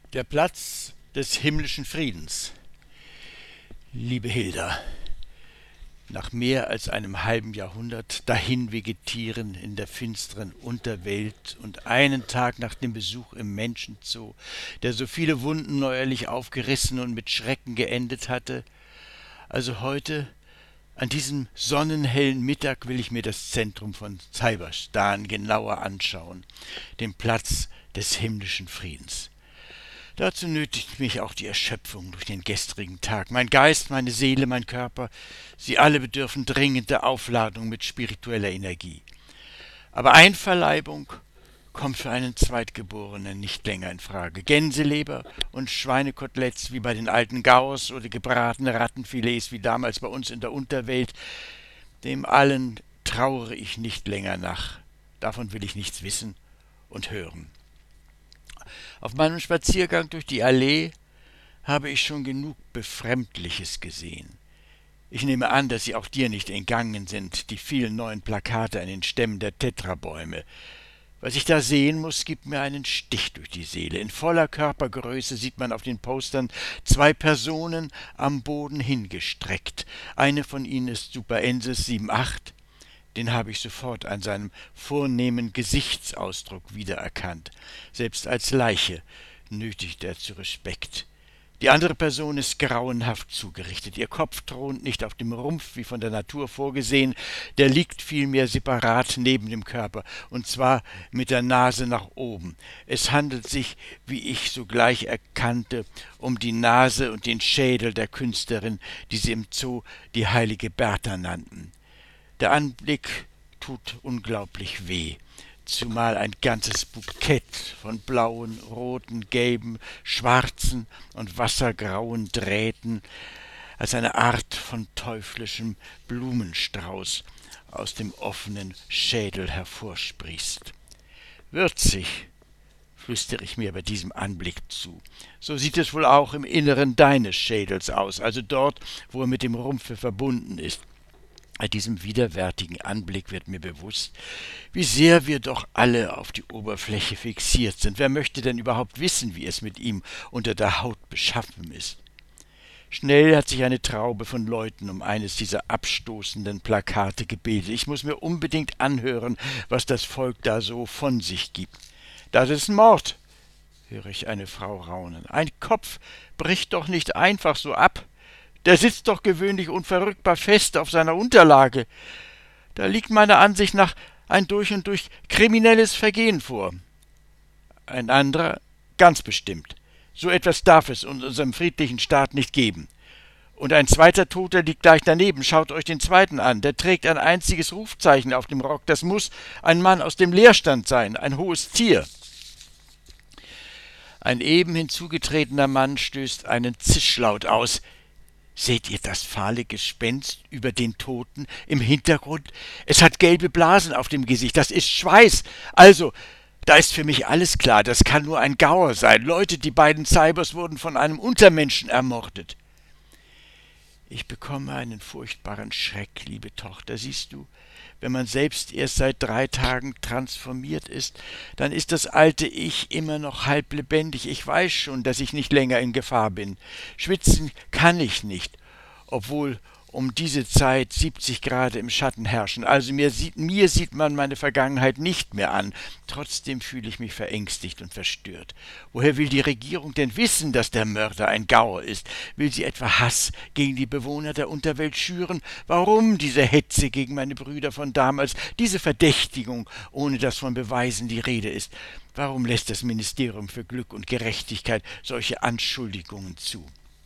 Der Platz des himmlischen Friedens. Liebe Hilda, nach mehr als einem halben Jahrhundert dahin vegetieren in der finsteren Unterwelt und einen Tag nach dem Besuch im Menschenzoo, der so viele Wunden neuerlich aufgerissen und mit Schrecken geendet hatte, also heute, an diesem sonnenhellen Mittag, will ich mir das Zentrum von Cyberstan genauer anschauen, den Platz des himmlischen Friedens. Dazu nötigt mich auch die Erschöpfung durch den gestrigen Tag. Mein Geist, meine Seele, mein Körper, sie alle bedürfen dringend der Aufladung mit spiritueller Energie. Aber Einverleibung kommt für einen Zweitgeborenen nicht länger in Frage. Gänseleber und Schweinekoteletts wie bei den alten Gauers oder gebratene Rattenfilets wie damals bei uns in der Unterwelt, dem allen trauere ich nicht länger nach. Davon will ich nichts wissen und hören. Auf meinem Spaziergang durch die Allee habe ich schon genug Befremdliches gesehen. Ich nehme an, dass sie auch dir nicht entgangen sind, die vielen neuen Plakate an den Stämmen der Tetrabäume. Was ich da sehen muss, gibt mir einen Stich durch die Seele. In voller Körpergröße sieht man auf den Postern zwei Personen am Boden hingestreckt. Eine von ihnen ist Superensis 78. Den habe ich sofort an seinem vornehmen Gesichtsausdruck wiedererkannt. Selbst als Leiche nötigt er zu Respekt. Die andere Person ist grauenhaft zugerichtet. Ihr Kopf thront nicht auf dem Rumpf, wie von der Natur vorgesehen, der liegt vielmehr separat neben dem Körper, und zwar mit der Nase nach oben. Es handelt sich, wie ich sogleich erkannte, um die Nase und den Schädel der Künstlerin, die sie im Zoo die heilige Bertha nannten. Der Anblick tut unglaublich weh, zumal ein ganzes Bukett von blauen, roten, gelben, schwarzen und wassergrauen Drähten als eine Art von teuflischem Blumenstrauß aus dem offenen Schädel hervorsprießt. Würzig, flüstere ich mir bei diesem Anblick zu. So sieht es wohl auch im Inneren deines Schädels aus, also dort, wo er mit dem Rumpfe verbunden ist. Bei diesem widerwärtigen Anblick wird mir bewusst, wie sehr wir doch alle auf die Oberfläche fixiert sind. Wer möchte denn überhaupt wissen, wie es mit ihm unter der Haut beschaffen ist? Schnell hat sich eine Traube von Leuten um eines dieser abstoßenden Plakate gebildet. Ich muss mir unbedingt anhören, was das Volk da so von sich gibt. Das ist Mord, höre ich eine Frau raunen. Ein Kopf bricht doch nicht einfach so ab. Der sitzt doch gewöhnlich unverrückbar fest auf seiner Unterlage. Da liegt meiner Ansicht nach ein durch und durch kriminelles Vergehen vor. Ein anderer, ganz bestimmt. So etwas darf es in unserem friedlichen Staat nicht geben. Und ein zweiter Toter liegt gleich daneben. Schaut euch den zweiten an. Der trägt ein einziges Rufzeichen auf dem Rock. Das muss ein Mann aus dem Leerstand sein, ein hohes Tier. Ein eben hinzugetretener Mann stößt einen Zischlaut aus. Seht ihr das fahle Gespenst über den Toten im Hintergrund? Es hat gelbe Blasen auf dem Gesicht, das ist Schweiß. Also, da ist für mich alles klar, das kann nur ein Gauer sein. Leute, die beiden Cybers wurden von einem Untermenschen ermordet. Ich bekomme einen furchtbaren Schreck, liebe Tochter, siehst du? Wenn man selbst erst seit 3 Tagen transformiert ist, dann ist das alte Ich immer noch halb lebendig. Ich weiß schon, dass ich nicht länger in Gefahr bin. Schwitzen kann ich nicht, obwohl um diese Zeit 70 Grad im Schatten herrschen. Also mir sieht man meine Vergangenheit nicht mehr an. Trotzdem fühle ich mich verängstigt und verstört. Woher will die Regierung denn wissen, dass der Mörder ein Gauer ist? Will sie etwa Hass gegen die Bewohner der Unterwelt schüren? Warum diese Hetze gegen meine Brüder von damals, diese Verdächtigung, ohne dass von Beweisen die Rede ist? Warum lässt das Ministerium für Glück und Gerechtigkeit solche Anschuldigungen zu?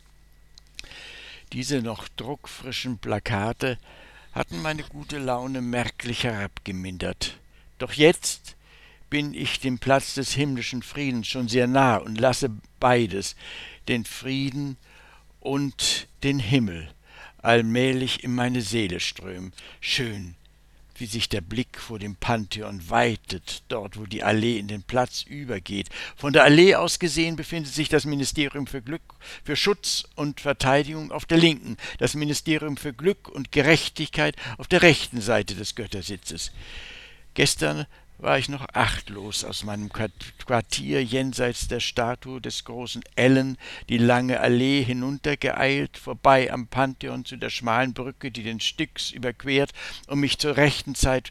Diese noch druckfrischen Plakate hatten meine gute Laune merklich herabgemindert. Doch jetzt bin ich dem Platz des himmlischen Friedens schon sehr nah und lasse beides, den Frieden und den Himmel, allmählich in meine Seele strömen. Schön, wie sich der Blick vor dem Pantheon weitet, dort wo die Allee in den Platz übergeht. Von der Allee aus gesehen befindet sich das Ministerium für Glück, für Schutz und Verteidigung auf der linken, das Ministerium für Glück und Gerechtigkeit auf der rechten Seite des Göttersitzes. Gestern war ich noch achtlos aus meinem Quartier jenseits der Statue des großen Ellen die lange Allee hinuntergeeilt, vorbei am Pantheon zu der schmalen Brücke, die den Styx überquert, um mich zur rechten Zeit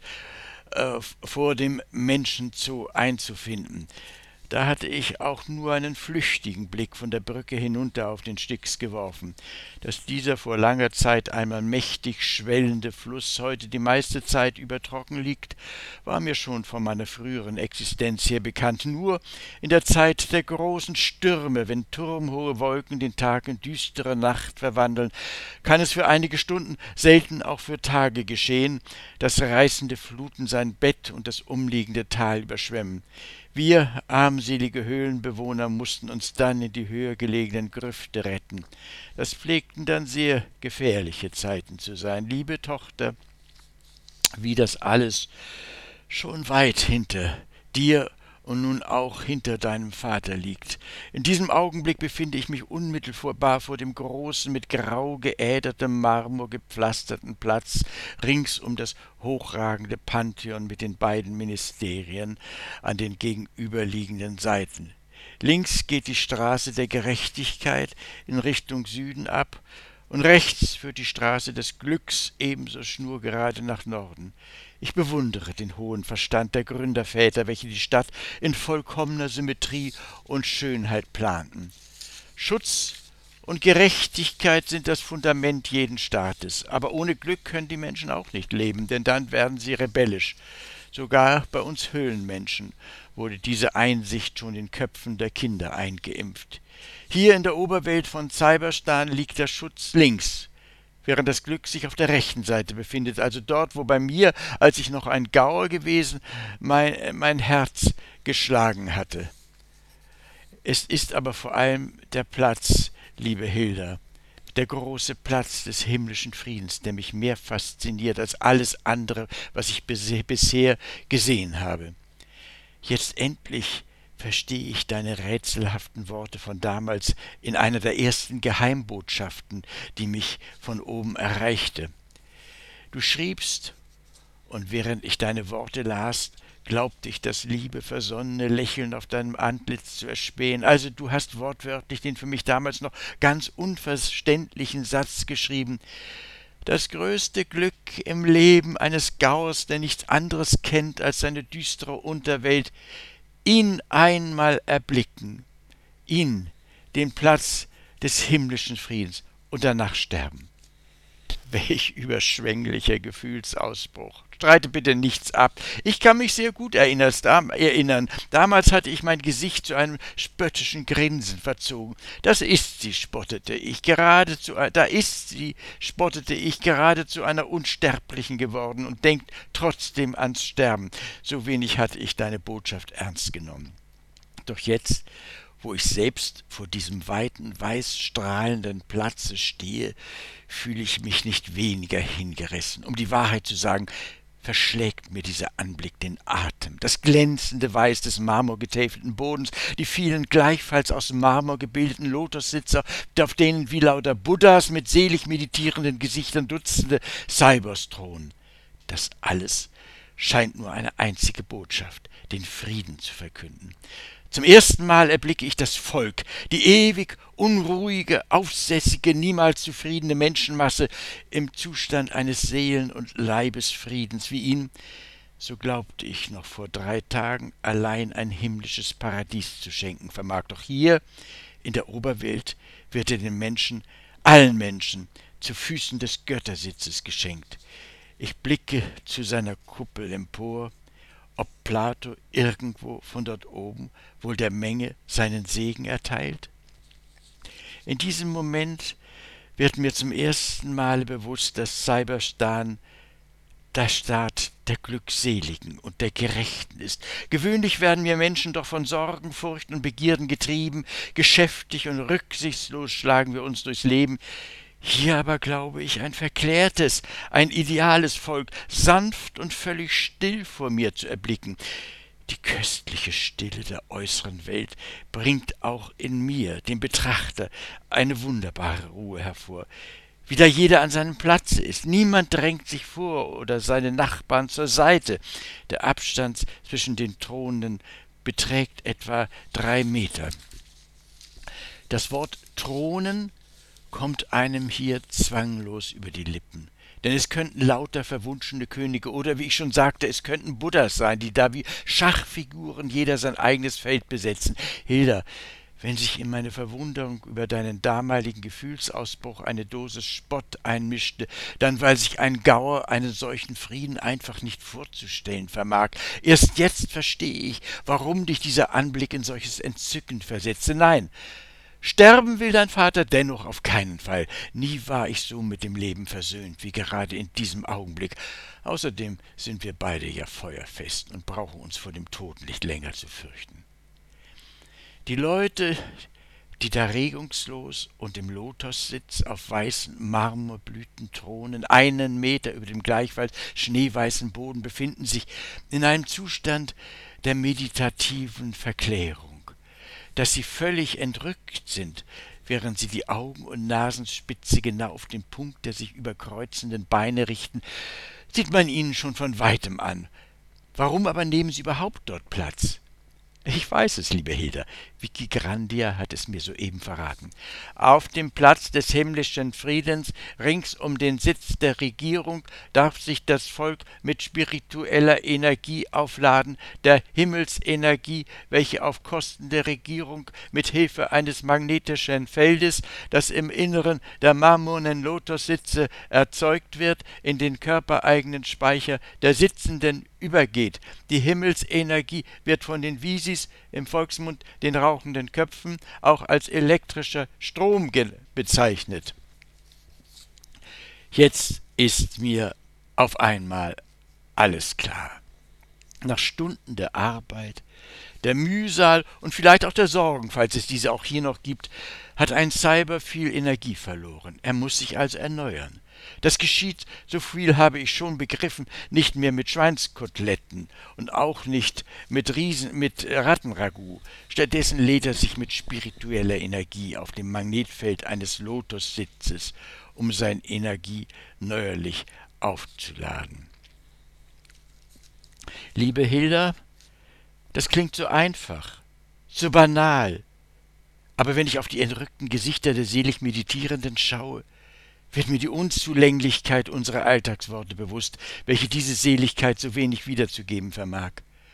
vor dem Menschenzoo einzufinden. Da hatte ich auch nur einen flüchtigen Blick von der Brücke hinunter auf den Styx geworfen. Dass dieser vor langer Zeit einmal mächtig schwellende Fluss heute die meiste Zeit über trocken liegt, war mir schon von meiner früheren Existenz her bekannt. Nur in der Zeit der großen Stürme, wenn turmhohe Wolken den Tag in düstere Nacht verwandeln, kann es für einige Stunden, selten auch für Tage geschehen, dass reißende Fluten sein Bett und das umliegende Tal überschwemmen. Wir, armselige Höhlenbewohner, mussten uns dann in die höher gelegenen Grüfte retten. Das pflegten dann sehr gefährliche Zeiten zu sein. Liebe Tochter, wie das alles schon weit hinter dir und nun auch hinter deinem Vater liegt. In diesem Augenblick befinde ich mich unmittelbar vor dem großen, mit grau geädertem Marmor gepflasterten Platz, rings um das hochragende Pantheon mit den beiden Ministerien an den gegenüberliegenden Seiten. Links geht die Straße der Gerechtigkeit in Richtung Süden ab, und rechts führt die Straße des Glücks ebenso schnurgerade nach Norden. Ich bewundere den hohen Verstand der Gründerväter, welche die Stadt in vollkommener Symmetrie und Schönheit planten. Schutz und Gerechtigkeit sind das Fundament jeden Staates, aber ohne Glück können die Menschen auch nicht leben, denn dann werden sie rebellisch. Sogar bei uns Höhlenmenschen wurde diese Einsicht schon in Köpfen der Kinder eingeimpft. Hier in der Oberwelt von Cyberstan liegt der Schutz links, während das Glück sich auf der rechten Seite befindet, also dort, wo bei mir, als ich noch ein Gauer gewesen, mein Herz geschlagen hatte. Es ist aber vor allem der Platz, liebe Hilda, der große Platz des himmlischen Friedens, der mich mehr fasziniert als alles andere, was ich bisher gesehen habe. Jetzt endlich verstehe ich deine rätselhaften Worte von damals in einer der ersten Geheimbotschaften, die mich von oben erreichte. Du schriebst, und während ich deine Worte las, glaubte ich das liebe, versonnene Lächeln auf deinem Antlitz zu erspähen. Also du hast wortwörtlich den für mich damals noch ganz unverständlichen Satz geschrieben: Das größte Glück im Leben eines Gauers, der nichts anderes kennt als seine düstere Unterwelt, ihn einmal erblicken, ihn, den Platz des himmlischen Friedens, und danach sterben. Welch überschwänglicher Gefühlsausbruch. Streite bitte nichts ab. Ich kann mich sehr gut erinnern. Damals hatte ich mein Gesicht zu einem spöttischen Grinsen verzogen. Spottete ich, geradezu einer Unsterblichen geworden und denkt trotzdem ans Sterben. So wenig hatte ich deine Botschaft ernst genommen. Doch jetzt, wo ich selbst vor diesem weiten, weiß strahlenden Platze stehe, fühle ich mich nicht weniger hingerissen. Um die Wahrheit zu sagen, verschlägt mir dieser Anblick den Atem. Das glänzende Weiß des marmorgetäfelten Bodens, die vielen gleichfalls aus Marmor gebildeten Lotussitzer, auf denen wie lauter Buddhas mit selig meditierenden Gesichtern Dutzende Cybers thronen. Das alles scheint nur eine einzige Botschaft, den Frieden zu verkünden. Zum ersten Mal erblicke ich das Volk, die ewig unruhige, aufsässige, niemals zufriedene Menschenmasse im Zustand eines Seelen- und Leibesfriedens, wie ihn, so glaubte ich noch vor 3 Tagen, allein ein himmlisches Paradies zu schenken vermag. Doch hier, in der Oberwelt, wird er den Menschen, allen Menschen, zu Füßen des Göttersitzes geschenkt. Ich blicke zu seiner Kuppel empor, ob Plato irgendwo von dort oben wohl der Menge seinen Segen erteilt? In diesem Moment wird mir zum ersten Male bewusst, dass Cyberstan der Staat der Glückseligen und der Gerechten ist. Gewöhnlich werden wir Menschen doch von Sorgen, Furcht und Begierden getrieben, geschäftig und rücksichtslos schlagen wir uns durchs Leben. Hier aber glaube ich ein verklärtes, ein ideales Volk, sanft und völlig still vor mir zu erblicken. Die köstliche Stille der äußeren Welt bringt auch in mir, dem Betrachter, eine wunderbare Ruhe hervor. wieder jeder an seinem Platz ist. Niemand drängt sich vor oder seine Nachbarn zur Seite. Der Abstand zwischen den Thronen beträgt etwa 3 Meter. Das Wort Thronen kommt einem hier zwanglos über die Lippen. Denn es könnten lauter verwunschene Könige oder, wie ich schon sagte, es könnten Buddhas sein, die da wie Schachfiguren jeder sein eigenes Feld besetzen. Hilda, wenn sich in meine Verwunderung über deinen damaligen Gefühlsausbruch eine Dosis Spott einmischte, dann weil sich ein Gauer einen solchen Frieden einfach nicht vorzustellen vermag. Erst jetzt verstehe ich, warum dich dieser Anblick in solches Entzücken versetzte. Nein, sterben will dein Vater dennoch auf keinen Fall. Nie war ich so mit dem Leben versöhnt wie gerade in diesem Augenblick. Außerdem sind wir beide ja feuerfest und brauchen uns vor dem Tod nicht länger zu fürchten. Die Leute, die da regungslos und im Lotussitz auf weißen Marmorblüten thronen, 1 Meter über dem gleichfalls schneeweißen Boden, befinden sich in einem Zustand der meditativen Verklärung, dass sie völlig entrückt sind, während sie die Augen- und Nasenspitze genau auf den Punkt der sich überkreuzenden Beine richten, sieht man ihnen schon von weitem an. Warum aber nehmen sie überhaupt dort Platz? Ich weiß es, liebe Hilda. Vikrigandhia hat es mir soeben verraten. Auf dem Platz des himmlischen Friedens, rings um den Sitz der Regierung, darf sich das Volk mit spiritueller Energie aufladen, der Himmelsenergie, welche auf Kosten der Regierung mit Hilfe eines magnetischen Feldes, das im Inneren der marmornen Lotussitze erzeugt wird, in den körpereigenen Speicher der Sitzenden übergeht. Die Himmelsenergie wird von den Visis, im Volksmund den rauchenden Köpfen, auch als elektrischer Strom bezeichnet. Jetzt ist mir auf einmal alles klar. Nach Stunden der Arbeit, der Mühsal und vielleicht auch der Sorgen, falls es diese auch hier noch gibt, hat ein Cyber viel Energie verloren. Er muss sich also erneuern. Das geschieht, so viel habe ich schon begriffen, nicht mehr mit Schweinskoteletten und auch nicht mit Rattenragout. Stattdessen lädt er sich mit spiritueller Energie auf dem Magnetfeld eines Lotussitzes, um seine Energie neuerlich aufzuladen. Liebe Hilda, das klingt so einfach, so banal, aber wenn ich auf die entrückten Gesichter der selig Meditierenden schaue, wird mir die Unzulänglichkeit unserer Alltagsworte bewusst, welche diese Seligkeit so wenig wiederzugeben vermag.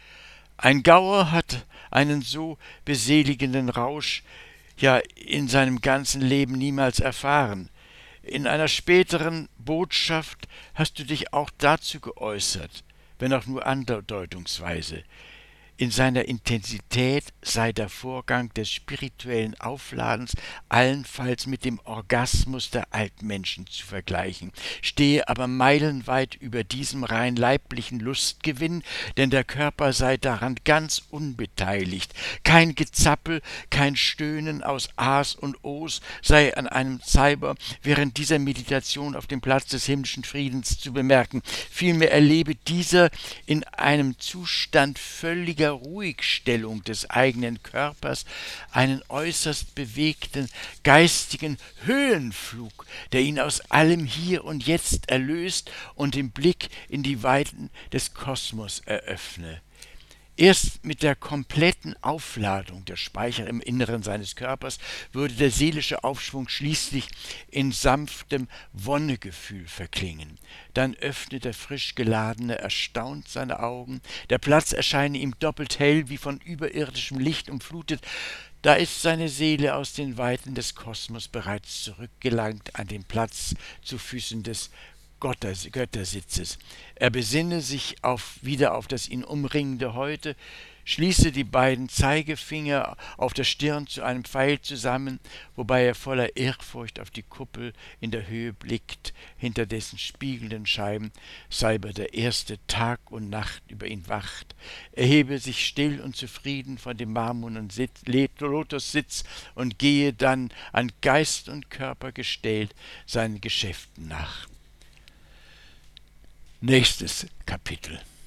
Ein Gauer hat einen so beseligenden Rausch ja in seinem ganzen Leben niemals erfahren. In einer späteren Botschaft hast du dich auch dazu geäußert, wenn auch nur andeutungsweise. In seiner Intensität sei der Vorgang des spirituellen Aufladens allenfalls mit dem Orgasmus der Altmenschen zu vergleichen, stehe aber meilenweit über diesem rein leiblichen Lustgewinn, denn der Körper sei daran ganz unbeteiligt. Kein Gezappel, kein Stöhnen aus A's und O's sei an einem Cyber während dieser Meditation auf dem Platz des himmlischen Friedens zu bemerken. Vielmehr erlebe dieser in einem Zustand völliger Ruhigstellung des eigenen Körpers einen äußerst bewegten geistigen Höhenflug, der ihn aus allem Hier und Jetzt erlöst und den Blick in die Weiten des Kosmos eröffne. Erst mit der kompletten Aufladung der Speicher im Inneren seines Körpers würde der seelische Aufschwung schließlich in sanftem Wonnegefühl verklingen. Dann öffnet der frisch geladene erstaunt seine Augen, der Platz erscheine ihm doppelt hell wie von überirdischem Licht umflutet. Da ist seine Seele aus den Weiten des Kosmos bereits zurückgelangt an den Platz zu Füßen des Göttersitzes. Er besinne sich wieder auf das ihn umringende Heute, schließe die beiden Zeigefinger auf der Stirn zu einem Pfeil zusammen, wobei er voller Ehrfurcht auf die Kuppel in der Höhe blickt, hinter dessen spiegelnden Scheiben Cyber der erste Tag und Nacht über ihn wacht, erhebe sich still und zufrieden von dem marmornen Lotussitz und gehe dann, an Geist und Körper gestellt, seinen Geschäften nach. Nächstes Kapitel.